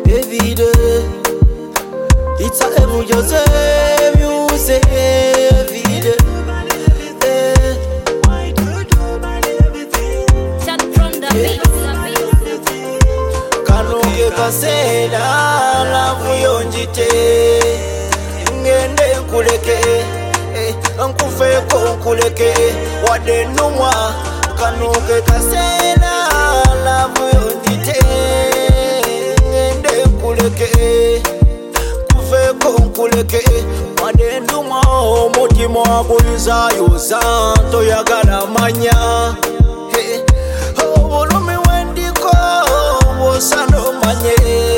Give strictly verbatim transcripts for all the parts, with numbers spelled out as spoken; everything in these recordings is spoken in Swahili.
every day. It's a every Jose music every day. Eh. Shut from the beat. Kanuke kasena lavu yonjite ngende kuleke eh, nkufe ko kuleke wade numwa. Kanuke kasena lavu yonjite ngende kuleke kufe ko kuleke wade numwa. Mutima wakuliza yoza toyagala manya eh, obulumi wendiko sano manye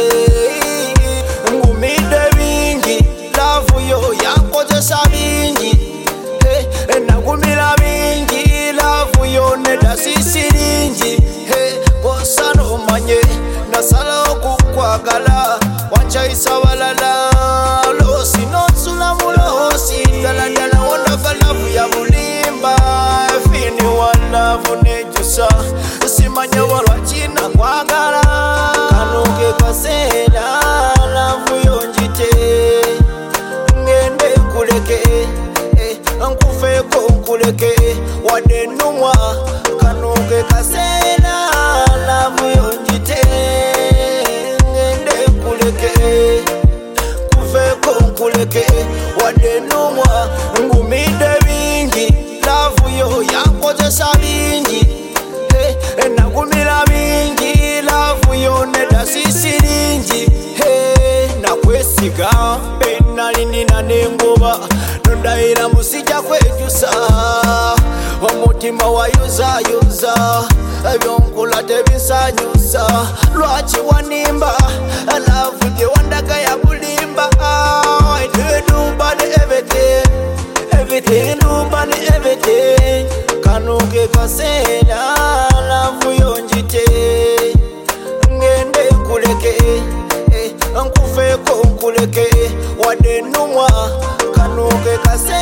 ngumide bingi lavu yo yakozesa bingi hey, nagumira bingi lavu yo nedasisiringi hey, bosano manye nasala okukwagala wanchaisa balala losi nonsula mulosi daladala wondaga lavu ya bulimba fini wa lavu nejusa simanya walwachina kwagala. Kanuke kasena lavu yonjite ngende kuleke eh, nkufe ko kuleke wade numwa. Kanuke kasena lavu yonjite ngende kuleke kufe ko kuleke wade numwa. Ngumide bingi lavu yo yakozesa bingi hey, nagumira bingi lavu yo nedasisiringi hey, nakwesiga benalindina nengoba nondahira musijja kwejusa omutima wayuzayuza ebyonkola tebisanyusa lwaki wanimba lavu gye wandaga ya bulimba. I do bad everything, everything do bad everything. Kanuke kasena lavu yonjite ngende kuleke eh, nkufe ko kuleke wade numwa. Kanuke kasena